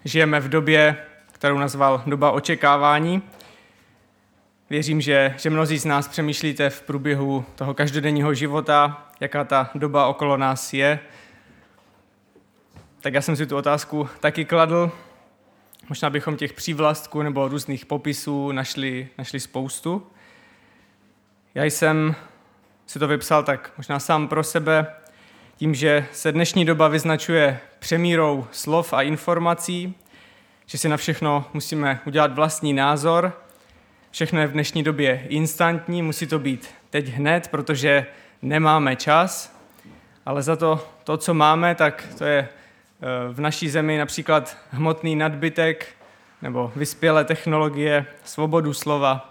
žijeme v době, kterou nazval doba očekávání. Věřím, že mnozí z nás přemýšlíte v průběhu toho každodenního života, jaká ta doba okolo nás je. Tak já jsem si tu otázku taky kladl. Možná bychom těch přívlastků nebo různých popisů našli spoustu. Já jsem si to vypsal tak možná sám pro sebe, tím, že se dnešní doba vyznačuje přemírou slov a informací, že si na všechno musíme udělat vlastní názor. Všechno je v dnešní době instantní, musí to být teď hned, protože nemáme čas, ale za to, co máme, tak to je v naší zemi například hmotný nadbytek nebo vyspělé technologie, svobodu slova.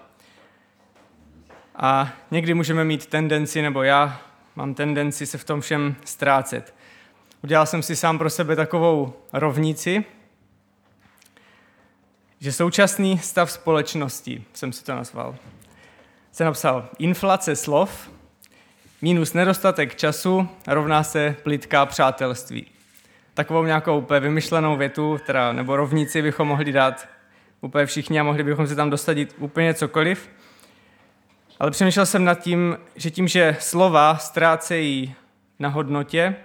A někdy můžeme mít tendenci, nebo já mám tendenci se v tom všem ztrácet. Udělal jsem si sám pro sebe takovou rovnici, že současný stav společnosti, jsem si to nazval, jsem napsal inflace slov minus nedostatek času rovná se plytká přátelství. Takovou nějakou úplně vymyšlenou větu, nebo rovnici bychom mohli dát úplně všichni a mohli bychom si tam dosadit úplně cokoliv. Ale přemýšlel jsem nad tím, že slova ztrácejí na hodnotě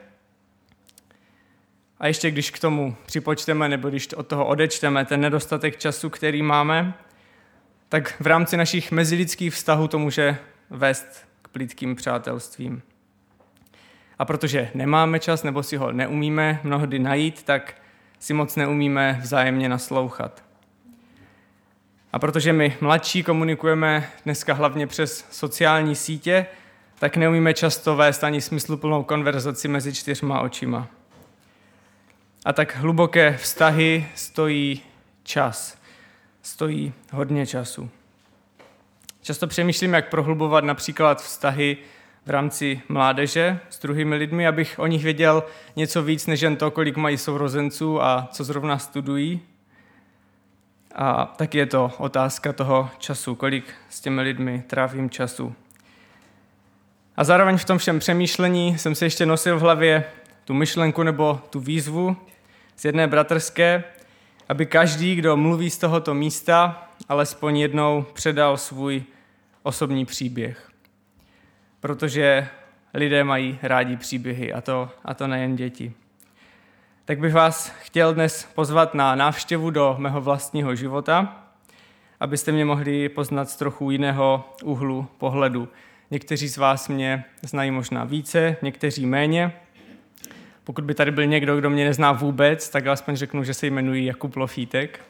a ještě když k tomu připočteme nebo když od toho odečteme ten nedostatek času, který máme, tak v rámci našich mezilidských vztahů to může vést k plytkým přátelstvím. A protože nemáme čas nebo si ho neumíme mnohdy najít, tak si moc neumíme vzájemně naslouchat. A protože my mladší komunikujeme dneska hlavně přes sociální sítě, tak neumíme často vést ani smysluplnou konverzaci mezi 4 očima. A tak hluboké vztahy stojí čas. Stojí hodně času. Často přemýšlím, jak prohlubovat například vztahy v rámci mládeže s druhými lidmi, abych o nich věděl něco víc, než jen to, kolik mají sourozenců a co zrovna studují. A taky je to otázka toho času, kolik s těmi lidmi trávím času. A zároveň v tom všem přemýšlení jsem si ještě nosil v hlavě tu myšlenku nebo tu výzvu z jedné bratrské, aby každý, kdo mluví z tohoto místa, alespoň jednou předal svůj osobní příběh. Protože lidé mají rádi příběhy a to nejen děti. Tak bych vás chtěl dnes pozvat na návštěvu do mého vlastního života, abyste mě mohli poznat z trochu jiného úhlu pohledu. Někteří z vás mě znají možná více, někteří méně. Pokud by tady byl někdo, kdo mě nezná vůbec, tak alespoň řeknu, že se jmenuji Jakub Lofítek.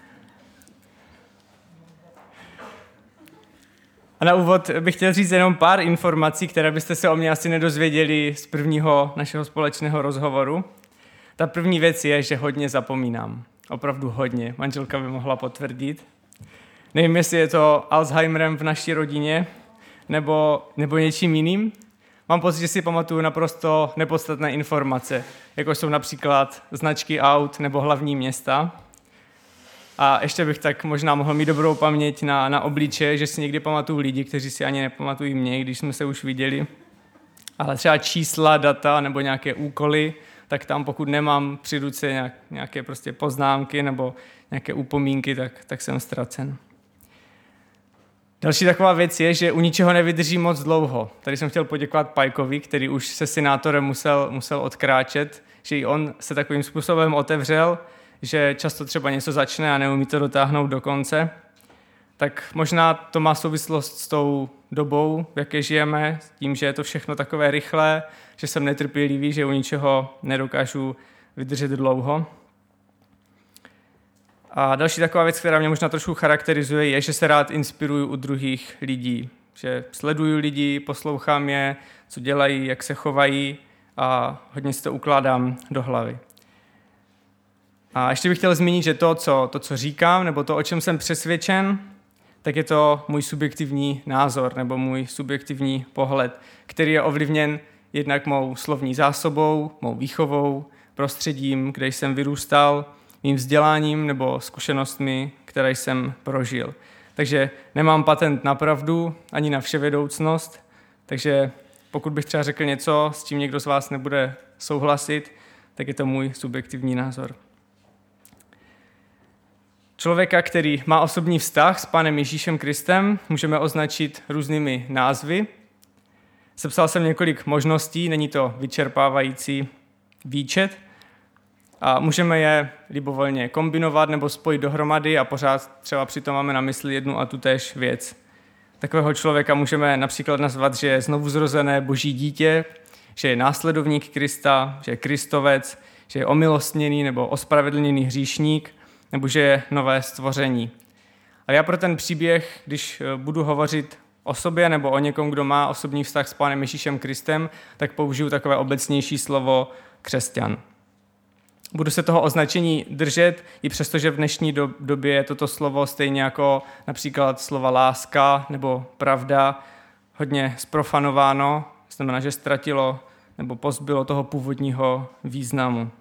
A na úvod bych chtěl říct jenom pár informací, které byste se o mě asi nedozvěděli z prvního našeho společného rozhovoru. Ta první věc je, že hodně zapomínám. Opravdu hodně. Manželka by mohla potvrdit. Nevím, jestli je to Alzheimerem v naší rodině, nebo něčím jiným. Mám pocit, že si pamatuju naprosto nepodstatné informace, jako jsou například značky aut nebo hlavní města. A ještě bych tak možná mohl mít dobrou paměť na obličeje, že si někdy pamatuju lidi, kteří si ani nepamatují mě, když jsme se už viděli. Ale třeba čísla, data nebo nějaké úkoly, tak tam pokud nemám při ruce nějaké prostě poznámky nebo nějaké upomínky, tak jsem ztracen. Další taková věc je, že u ničeho nevydrží moc dlouho. Tady jsem chtěl poděkovat Pajkovi, který už se senátorem musel odkráčet, že i on se takovým způsobem otevřel, že často třeba něco začne a neumí to dotáhnout do konce. Tak možná to má souvislost s tou dobou, v jaké žijeme, s tím, že je to všechno takové rychlé, že jsem netrpělivý, že u ničeho nedokážu vydržet dlouho. A další taková věc, která mě možná trošku charakterizuje, je, že se rád inspiruju u druhých lidí. Že sleduju lidi, poslouchám je, co dělají, jak se chovají a hodně si to ukládám do hlavy. A ještě bych chtěl zmínit, že to, co říkám, nebo to, o čem jsem přesvědčen, tak je to můj subjektivní názor nebo můj subjektivní pohled, který je ovlivněn jednak mou slovní zásobou, mou výchovou, prostředím, kde jsem vyrůstal, mým vzděláním nebo zkušenostmi, které jsem prožil. Takže nemám patent na pravdu ani na vševědoucnost, takže pokud bych třeba řekl něco, s čím někdo z vás nebude souhlasit, tak je to můj subjektivní názor. Člověka, který má osobní vztah s Pánem Ježíšem Kristem, můžeme označit různými názvy. Sepsal jsem několik možností, není to vyčerpávající výčet a můžeme je libovolně kombinovat nebo spojit dohromady a pořád třeba přitom máme na mysli jednu a tu též věc. Takového člověka můžeme například nazvat, že je znovuzrozené boží dítě, že je následovník Krista, že je kristovec, že je omilostněný nebo ospravedlněný hříšník, nebo že je nové stvoření. Ale já pro ten příběh, když budu hovořit o sobě nebo o někom, kdo má osobní vztah s Pánem Ježíšem Kristem, tak použiju takové obecnější slovo křesťan. Budu se toho označení držet, i přestože v dnešní době je toto slovo stejně jako například slova láska nebo pravda hodně zprofanováno, znamená, že ztratilo nebo pozbylo toho původního významu.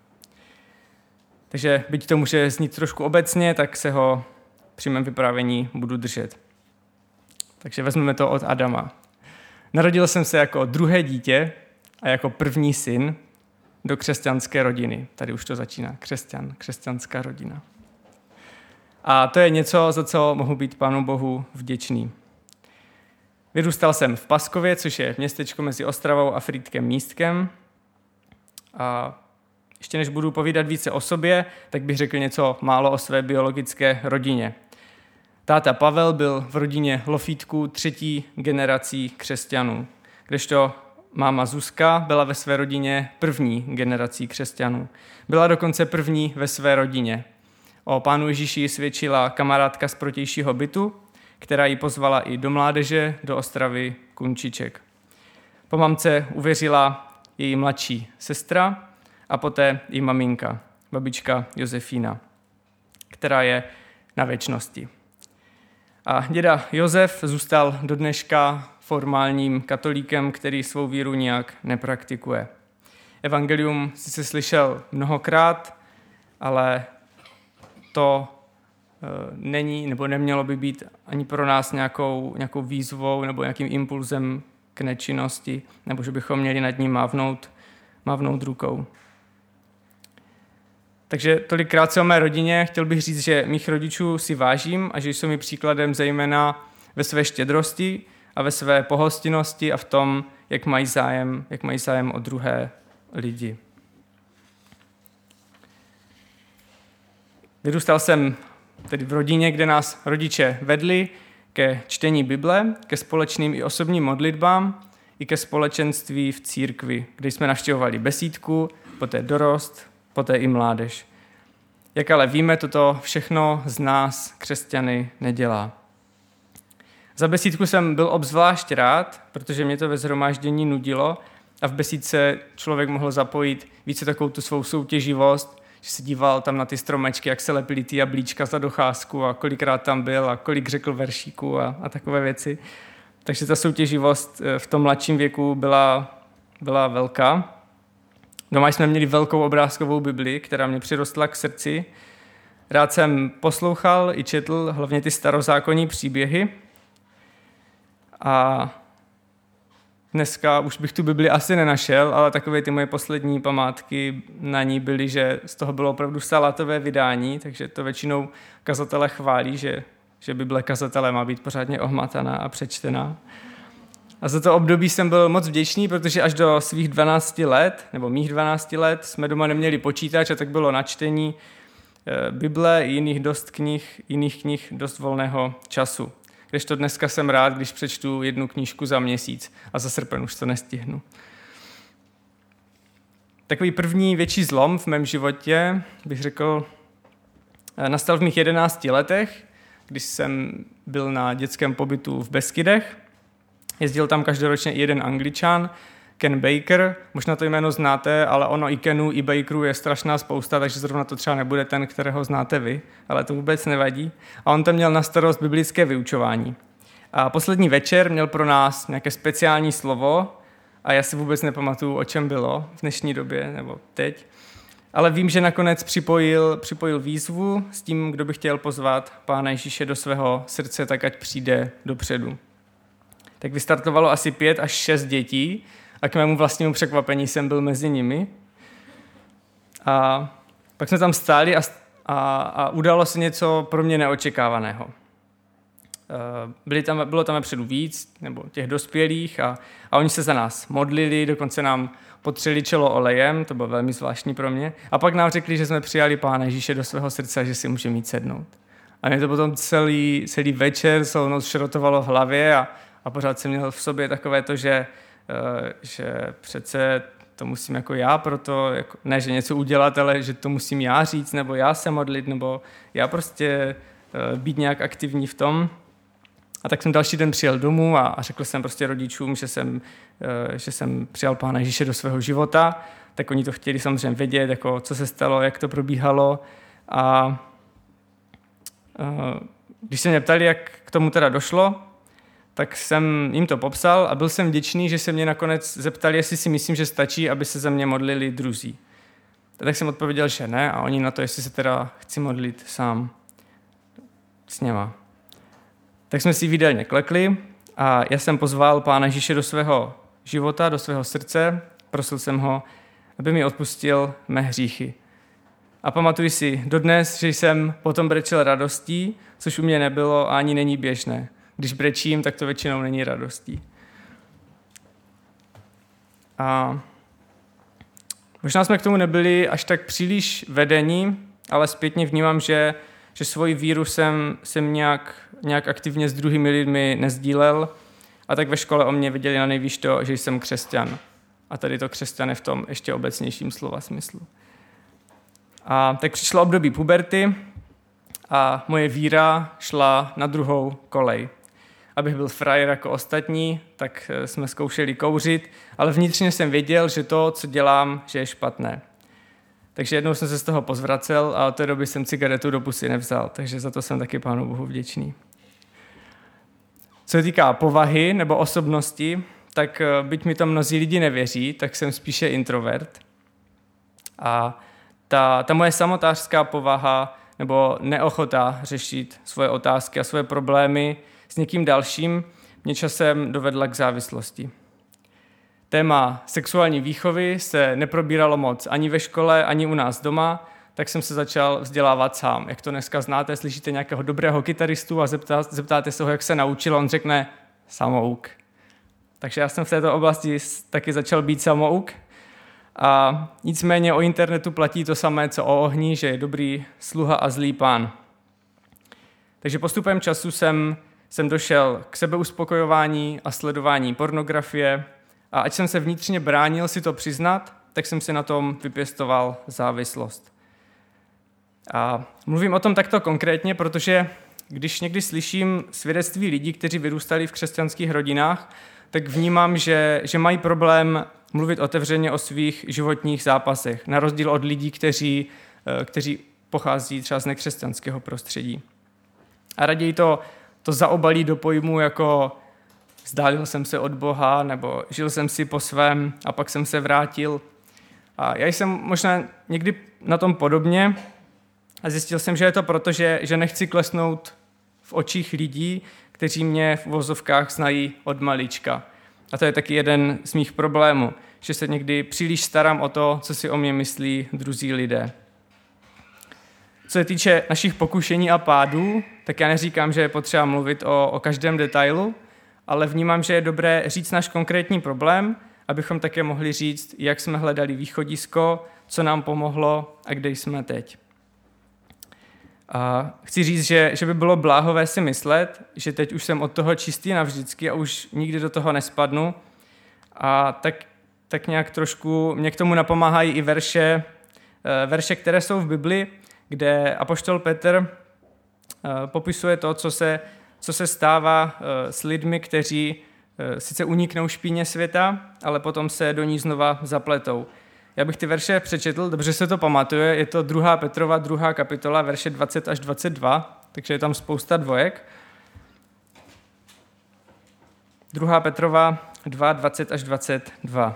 Takže byť to může znít trošku obecně, tak se ho při mém vyprávění budu držet. Takže vezmeme to od Adama. Narodil jsem se jako druhé dítě a jako první syn do křesťanské rodiny. Tady už to začíná. Křesťanská rodina. A to je něco, za co mohu být Pánu Bohu vděčný. Vyrůstal jsem v Paskově, což je městečko mezi Ostravou a Frýdkem Místkem. A ještě než budu povídat více o sobě, tak bych řekl něco málo o své biologické rodině. Táta Pavel byl v rodině Lofítků 3. generací křesťanů, kdežto máma Zuzka byla ve své rodině 1. generací křesťanů. Byla dokonce první ve své rodině. O Pánu Ježíši svědčila kamarádka z protějšího bytu, která ji pozvala i do mládeže, do Ostravy Kunčiček. Po mamce uvěřila její mladší sestra a poté i maminka, babička Josefína, která je na věčnosti. A děda Josef zůstal do dneška formálním katolíkem, který svou víru nijak nepraktikuje. Evangelium sice slyšel mnohokrát, ale to není nebo nemělo by být ani pro nás nějakou výzvou nebo nějakým impulzem k nečinnosti, nebo že bychom měli nad ním mávnout rukou. Takže tolik krátce o mé rodině. Chtěl bych říct, že mých rodičů si vážím a že jsou mi příkladem zejména ve své štědrosti a ve své pohostinnosti a v tom, jak mají zájem o druhé lidi. Vyrůstal jsem tedy v rodině, kde nás rodiče vedli ke čtení Bible, ke společným i osobním modlitbám, i ke společenství v církvi, kde jsme navštěvovali besídku, poté dorost, poté i mládež. Jak ale víme, toto všechno z nás křesťany nedělá. Za besídku jsem byl obzvlášť rád, protože mě to ve shromáždění nudilo a v besídce člověk mohl zapojit více takovou tu svou soutěživost, že se díval tam na ty stromečky, jak se lepily ty jablíčka za docházku a kolikrát tam byl a kolik řekl veršíků a takové věci. Takže ta soutěživost v tom mladším věku byla velká. Doma jsme měli velkou obrázkovou Bibli, která mě přirostla k srdci. Rád jsem poslouchal i četl hlavně ty starozákonní příběhy. A dneska už bych tu Bibli asi nenašel, ale takové ty moje poslední památky na ní byly, že z toho bylo opravdu salátové vydání, takže to většinou kazatelé chválí, že Bible kazatele má být pořádně ohmataná a přečtená. A za to období jsem byl moc vděčný, protože až do svých 12 let, nebo mých 12 let, jsme doma neměli počítač a tak bylo na čtení Bible i jiných knih dost volného času. Kdežto dneska jsem rád, když přečtu 1 knížku za měsíc a za srpen už to nestihnu. Takový první větší zlom v mém životě, bych řekl, nastal v mých 11 letech, když jsem byl na dětském pobytu v Beskydech. Jezdil tam každoročně i jeden Angličan, Ken Baker, možná to jméno znáte, ale ono i Kenů, i Bakerů je strašná spousta, takže zrovna to třeba nebude ten, kterého znáte vy, ale to vůbec nevadí. A on tam měl na starost biblické vyučování. A poslední večer měl pro nás nějaké speciální slovo a já si vůbec nepamatuju, o čem bylo v dnešní době nebo teď. Ale vím, že nakonec připojil výzvu s tím, kdo by chtěl pozvat Pána Ježíše do svého srdce, tak ať přijde dopředu. Tak vystartovalo asi 5 až 6 dětí a k mému vlastnímu překvapení jsem byl mezi nimi. A pak jsme tam stáli a a udalo se něco pro mě neočekávaného. Bylo tam vepředu víc, nebo těch dospělých a oni se za nás modlili, dokonce nám potřeli čelo olejem, to bylo velmi zvláštní pro mě. A pak nám řekli, že jsme přijali Pána Ježíše do svého srdce a že si můžeme jít sednout. A mě to potom celý večer, celou noc šrotovalo v hlavě a pořád jsem měl v sobě takové to, že přece to musím jako já proto, jako, ne, že něco udělat, ale že to musím já říct, nebo já se modlit, nebo já prostě být nějak aktivní v tom. A tak jsem další den přijel domů a řekl jsem prostě rodičům, že jsem přijal Pána Ježíše do svého života, tak oni to chtěli samozřejmě vědět, jako, co se stalo, jak to probíhalo. A když se mě ptali, jak k tomu teda došlo, tak jsem jim to popsal a byl jsem vděčný, že se mě nakonec zeptali, jestli si myslím, že stačí, aby se za mě modlili druzí. Tak jsem odpověděl, že ne a oni na to, jestli se teda chci modlit sám s něma. Tak jsme si výdelně klekli a já jsem pozval Pána Ježíše do svého života, do svého srdce, prosil jsem ho, aby mi odpustil mé hříchy. A pamatuji si dodnes, že jsem potom brečel radostí, což u mě nebylo a ani není běžné. Když brečím, tak to většinou není radostí. A možná jsme k tomu nebyli až tak příliš vedení, ale zpětně vnímám, že svoji víru jsem nějak aktivně s druhými lidmi nezdílel a tak ve škole o mě viděli na nejvýš to, že jsem křesťan. A tady to křesťan je v tom ještě obecnějším slova smyslu. A tak přišlo období puberty a moje víra šla na druhou kolej. Abych byl frajer jako ostatní, tak jsme zkoušeli kouřit, ale vnitřně jsem věděl, že to, co dělám, že je špatné. Takže jednou jsem se z toho pozvracel a od té doby jsem cigaretu do pusy nevzal, takže za to jsem taky Pánu Bohu vděčný. Co se týká povahy nebo osobnosti, tak byť mi to mnozí lidi nevěří, tak jsem spíše introvert. A ta moje samotářská povaha nebo neochota řešit svoje otázky a svoje problémy s někým dalším mě časem dovedla k závislosti. Téma sexuální výchovy se neprobíralo moc ani ve škole, ani u nás doma, tak jsem se začal vzdělávat sám. Jak to dneska znáte, slyšíte nějakého dobrého kytaristu a zeptáte se ho, jak se naučil, on řekne samouk. Takže já jsem v této oblasti taky začal být samouk. A nicméně o internetu platí to samé, co o ohni, že je dobrý sluha a zlý pán. Takže postupem času jsem došel k sebeuspokojování a sledování pornografie a ať jsem se vnitřně bránil si to přiznat, tak jsem si na tom vypěstoval závislost. A mluvím o tom takto konkrétně, protože když někdy slyším svědectví lidí, kteří vyrůstali v křesťanských rodinách, tak vnímám, že mají problém mluvit otevřeně o svých životních zápasech, na rozdíl od lidí, kteří pochází třeba z nekřesťanského prostředí. A raději to zaobalí do pojmu jako vzdálil jsem se od Boha, nebo žil jsem si po svém a pak jsem se vrátil. A já jsem možná někdy na tom podobně a zjistil jsem, že je to proto, že nechci klesnout v očích lidí, kteří mě v uvozovkách znají od malička. A to je taky jeden z mých problémů, že se někdy příliš starám o to, co si o mě myslí druzí lidé. Co se týče našich pokušení a pádů, tak já neříkám, že je potřeba mluvit o každém detailu, ale vnímám, že je dobré říct náš konkrétní problém, abychom také mohli říct, jak jsme hledali východisko, co nám pomohlo a kde jsme teď. A chci říct, že by bylo bláhové si myslet, že teď už jsem od toho čistý navždycky a už nikdy do toho nespadnu. A tak nějak trošku mě k tomu napomáhají i verše, které jsou v Bibli, kde apoštol Petr popisuje to, co se stává s lidmi, kteří sice uniknou špíně světa, ale potom se do ní znova zapletou. Já bych ty verše přečetl, dobře se to pamatuje, je to 2. Petrova 2. kapitola, verše 20 až 22, takže je tam spousta dvojek. 2. Petrova 2, 20 až 22.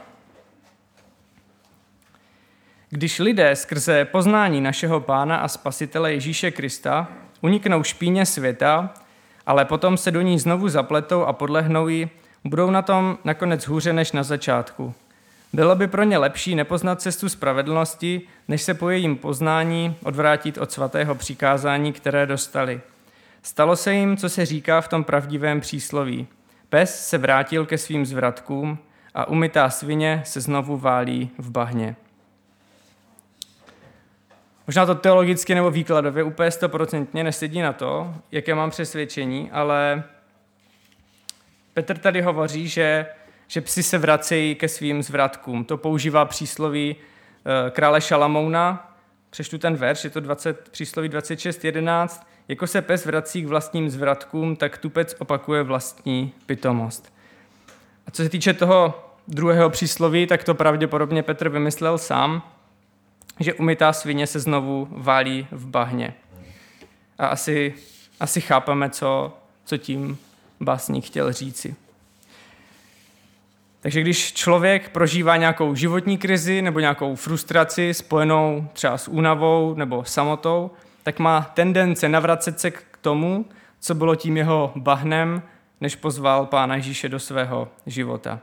Když lidé skrze poznání našeho Pána a Spasitele Ježíše Krista uniknou špíně světa, ale potom se do ní znovu zapletou a podlehnou jí, budou na tom nakonec hůře než na začátku. Bylo by pro ně lepší nepoznat cestu spravedlnosti, než se po jejím poznání odvrátit od svatého přikázání, které dostali. Stalo se jim, co se říká v tom pravdivém přísloví. Pes se vrátil ke svým zvratkům a umytá svině se znovu válí v bahně. Možná to teologicky nebo výkladově úplně 100% nesedí na to, jaké mám přesvědčení, ale Petr tady hovoří, že psi se vracejí ke svým zvratkům. To používá přísloví krále Šalamouna. Přečtu ten verš, je to přísloví 26.11. Jako se pes vrací k vlastním zvratkům, tak tupec opakuje vlastní pitomost. A co se týče toho druhého přísloví, tak to pravděpodobně Petr vymyslel sám, že umytá svině se znovu válí v bahně. A asi chápeme, co tím básník chtěl říci. Takže když člověk prožívá nějakou životní krizi nebo nějakou frustraci spojenou třeba s únavou nebo samotou, tak má tendence navracet se k tomu, co bylo tím jeho bahnem, než pozval Pána Ježíše do svého života.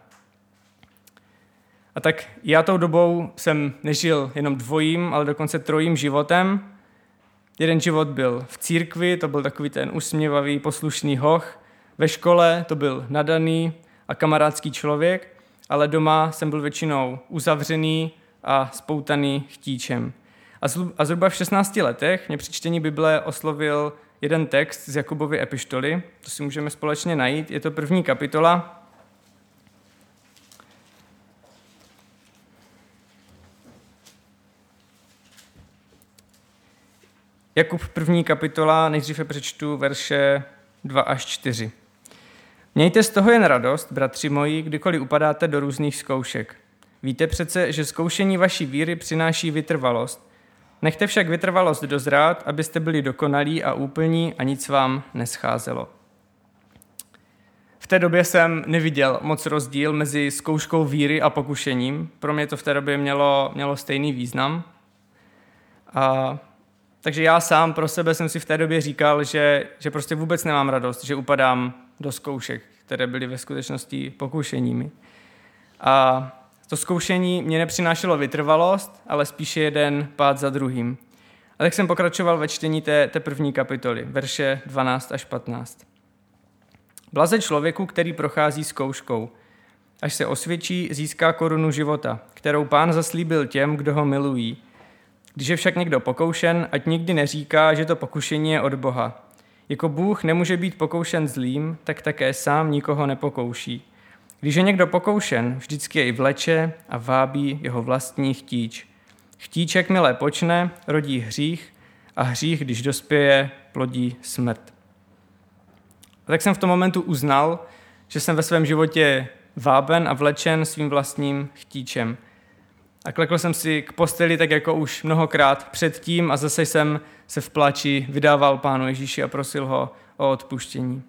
A tak já tou dobou jsem nežil jenom dvojím, ale dokonce trojím životem. Jeden život byl v církvi, to byl takový ten usměvavý, poslušný hoch. Ve škole to byl nadaný a kamarádský člověk, ale doma jsem byl většinou uzavřený a spoutaný chtíčem. A zhruba v 16 letech mě při čtení Bible oslovil jeden text z Jakubovy epištoly, to si můžeme společně najít, je to 1. kapitola. Jakub 1. kapitola, nejdříve přečtu verše 2 až 4. Mějte z toho jen radost, bratři moji, kdykoliv upadáte do různých zkoušek. Víte přece, že zkoušení vaší víry přináší vytrvalost. Nechte však vytrvalost dozrát, abyste byli dokonalí a úplní a nic vám nescházelo. V té době jsem neviděl moc rozdíl mezi zkouškou víry a pokušením. Pro mě to v té době mělo stejný význam. Takže já sám pro sebe jsem si v té době říkal, že prostě vůbec nemám radost, že upadám do zkoušek, které byly ve skutečnosti pokušeními. A to zkoušení mě nepřinášelo vytrvalost, ale spíše jeden pád za druhým. A tak jsem pokračoval ve čtení té 1. kapitoly, verše 12 až 15. Blaze člověku, který prochází zkouškou. Až se osvědčí, získá korunu života, kterou Pán zaslíbil těm, kdo ho milují. Když je však někdo pokoušen, ať nikdy neříká, že to pokušení je od Boha. Jako Bůh nemůže být pokoušen zlým, tak také sám nikoho nepokouší. Když je někdo pokoušen, vždycky jej vleče a vábí jeho vlastní chtíč. Chtíč, jakmile počne, rodí hřích a hřích, když dospěje, plodí smrt. A tak jsem v tom momentu uznal, že jsem ve svém životě váben a vlečen svým vlastním chtíčem. A klekl jsem si k posteli tak jako už mnohokrát předtím a zase jsem se v pláči vydával Pánu Ježíši a prosil ho o odpuštění.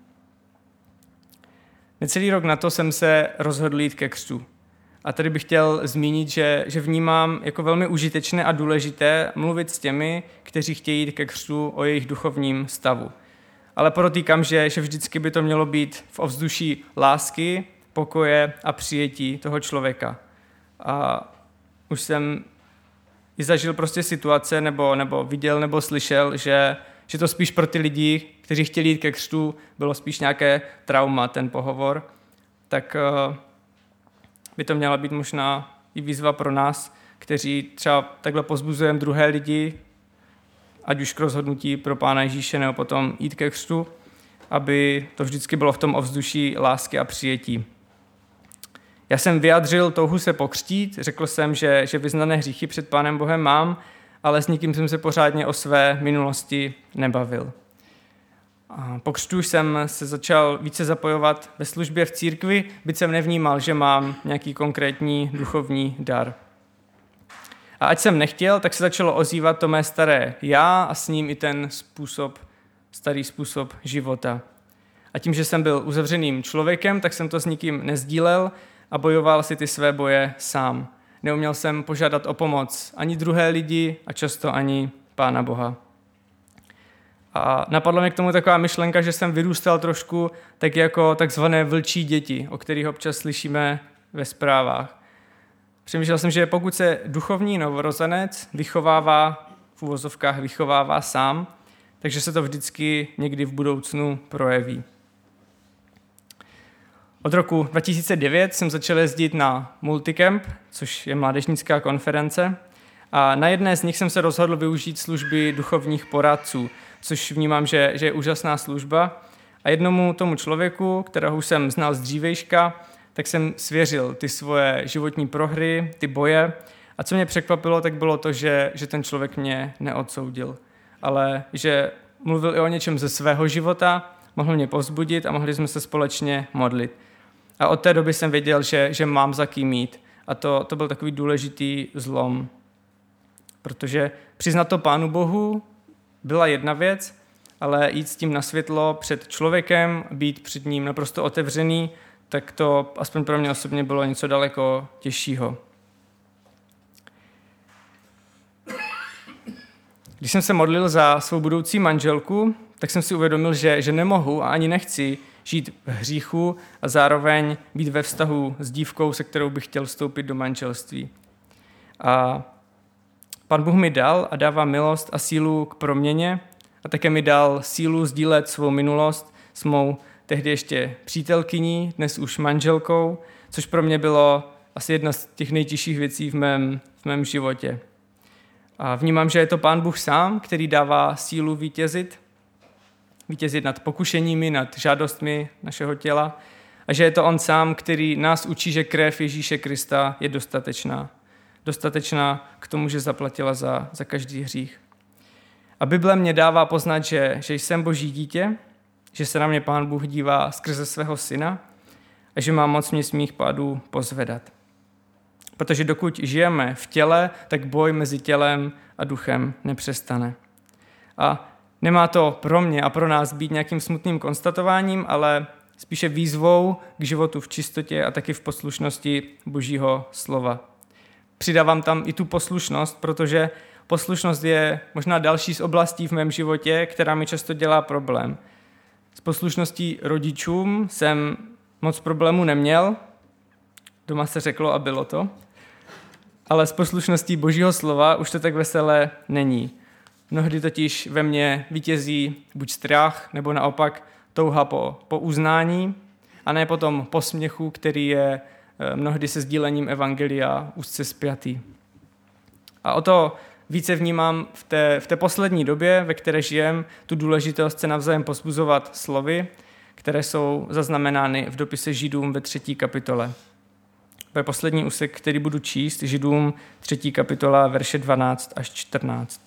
Necelý rok na to jsem se rozhodl jít ke křtu. A tady bych chtěl zmínit, že vnímám jako velmi užitečné a důležité mluvit s těmi, kteří chtějí jít ke křtu o jejich duchovním stavu. Ale podotýkám, že vždycky by to mělo být v ovzduší lásky, pokoje a přijetí toho člověka. A už jsem i zažil prostě situace, nebo viděl, nebo slyšel, že to spíš pro ty lidi, kteří chtěli jít ke křtu, bylo spíš nějaké trauma, ten pohovor, tak by to měla být možná i výzva pro nás, kteří třeba takhle pozbuzujeme druhé lidi, ať už k rozhodnutí pro Pána Ježíše, nebo potom jít ke křtu, aby to vždycky bylo v tom ovzduší lásky a přijetí. Já jsem vyjádřil touhu se pokřtít, řekl jsem, že vyznané hříchy před Pánem Bohem mám, ale s nikým jsem se pořádně o své minulosti nebavil. A po křtu jsem se začal více zapojovat ve službě v církvi, byť jsem nevnímal, že mám nějaký konkrétní duchovní dar. A ať jsem nechtěl, tak se začalo ozývat to mé staré já a s ním i ten starý způsob života. A tím, že jsem byl uzavřeným člověkem, tak jsem to s nikým nezdílel a bojoval si ty své boje sám. Neuměl jsem požádat o pomoc ani druhé lidi a často ani Pána Boha. A napadla mě k tomu taková myšlenka, že jsem vyrůstal trošku tak jako takzvané vlčí děti, o kterých občas slyšíme ve zprávách. Přemýšlel jsem, že pokud se duchovní novorozenec vychovává sám, takže se to vždycky někdy v budoucnu projeví. Od roku 2009 jsem začal jezdit na Multicamp, což je mládežnická konference, a na jedné z nich jsem se rozhodl využít služby duchovních poradců, což vnímám, že je úžasná služba. A jednomu tomu člověku, kterého už jsem znal z dřívejška, tak jsem svěřil ty svoje životní prohry, ty boje. A co mě překvapilo, tak bylo to, že ten člověk mě neodsoudil, ale že mluvil i o něčem ze svého života, mohl mě povzbudit a mohli jsme se společně modlit. A od té doby jsem věděl, že mám za kým jít. A to byl takový důležitý zlom. Protože přiznat to Pánu Bohu byla jedna věc, ale jít s tím na světlo před člověkem, být před ním naprosto otevřený, tak to aspoň pro mě osobně bylo něco daleko těžšího. Když jsem se modlil za svou budoucí manželku, tak jsem si uvědomil, že nemohu a ani nechci žít v hříchu a zároveň být ve vztahu s dívkou, se kterou bych chtěl vstoupit do manželství. A Pán Bůh mi dal a dává milost a sílu k proměně a také mi dal sílu sdílet svou minulost s mou tehdy ještě přítelkyní, dnes už manželkou, což pro mě bylo asi jedna z těch nejtěžších věcí v mém životě. A vnímám, že je to Pán Bůh sám, který dává sílu vítězit nad pokušeními, nad žádostmi našeho těla a že je to on sám, který nás učí, že krev Ježíše Krista je dostatečná k tomu, že zaplatila za každý hřích. A Bible mě dává poznat, že jsem Boží dítě, že se na mě Pán Bůh dívá skrze svého syna a že má moc mě z mých pádů pozvedat. Protože dokud žijeme v těle, tak boj mezi tělem a duchem nepřestane. A nemá to pro mě a pro nás být nějakým smutným konstatováním, ale spíše výzvou k životu v čistotě a taky v poslušnosti Božího slova. Přidávám tam i tu poslušnost, protože poslušnost je možná další z oblastí v mém životě, která mi často dělá problém. S poslušností rodičům jsem moc problémů neměl, doma se řeklo a bylo to, ale s poslušností Božího slova už to tak veselé není. Mnohdy totiž ve mně vítězí buď strach, nebo naopak touha po uznání, a ne potom posměchu, který je mnohdy se sdílením evangelia úzce spjatý. A o to více vnímám v té poslední době, ve které žijem, tu důležitost se navzájem povzbuzovat slovy, které jsou zaznamenány v dopise Židům ve 3. kapitole. To je poslední úsek, který budu číst, Židům 3. kapitola, verše 12 až 14.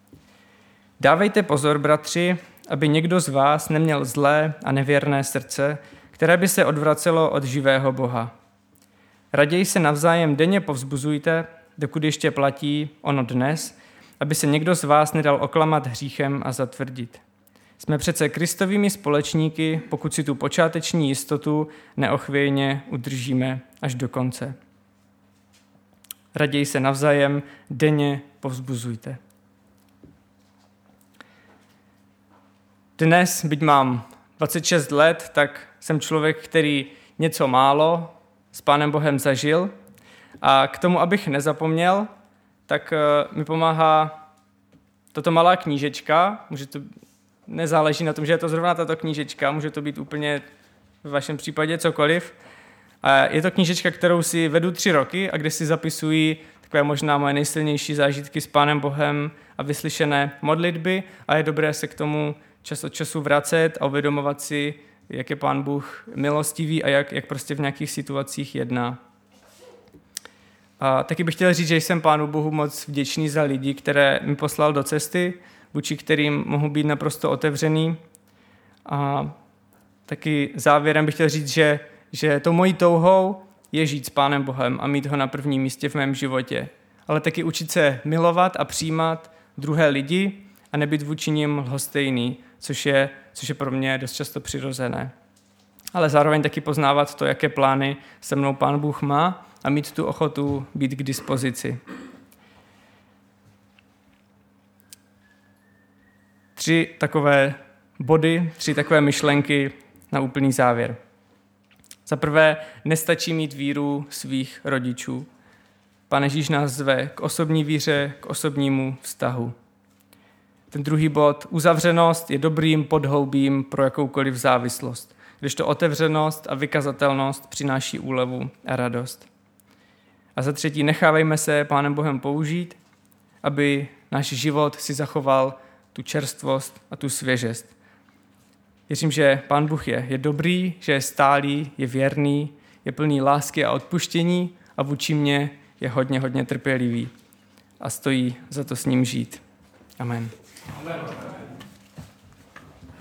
Dávejte pozor, bratři, aby někdo z vás neměl zlé a nevěrné srdce, které by se odvracelo od živého Boha. Raději se navzájem denně povzbuzujte, dokud ještě platí ono dnes, aby se někdo z vás nedal oklamat hříchem a zatvrdit. Jsme přece Kristovými společníky, pokud si tu počáteční jistotu neochvějně udržíme až do konce. Raději se navzájem denně povzbuzujte. Dnes, byť mám 26 let, tak jsem člověk, který něco málo s Pánem Bohem zažil. A k tomu, abych nezapomněl, tak mi pomáhá tato malá knížečka. Nezáleží na tom, že je to zrovna tato knížečka, může to být úplně v vašem případě cokoliv. A je to knížečka, kterou si vedu 3 roky a kde si zapisují takové možná moje nejsilnější zážitky s Pánem Bohem a vyslyšené modlitby a je dobré se k tomu čas od času vracet a uvědomovat si, jak je Pán Bůh milostivý a jak prostě v nějakých situacích jedná. A taky bych chtěl říct, že jsem Pánu Bohu moc vděčný za lidi, které mi poslal do cesty, vůči kterým mohu být naprosto otevřený. A taky závěrem bych chtěl říct, že to mojí touhou je žít s Pánem Bohem a mít ho na prvním místě v mém životě. Ale taky učit se milovat a přijímat druhé lidi a nebýt vůči nim lhostejný, což je pro mě dost často přirozené. Ale zároveň taky poznávat to, jaké plány se mnou Pán Bůh má a mít tu ochotu být k dispozici. 3 takové body, 3 takové myšlenky na úplný závěr. Za prvé, nestačí mít víru svých rodičů. Pán Ježíš nás zve k osobní víře, k osobnímu vztahu. Ten druhý bod, uzavřenost je dobrým podhoubím pro jakoukoliv závislost, kdežto otevřenost a vykazatelnost přináší úlevu a radost. A za třetí, nechávejme se Pánem Bohem použít, aby náš život si zachoval tu čerstvost a tu svěžest. Věřím, že Pán Bůh je dobrý, že je stálý, je věrný, je plný lásky a odpuštění a vůči mně je hodně trpělivý a stojí za to s ním žít. Amen. Amen.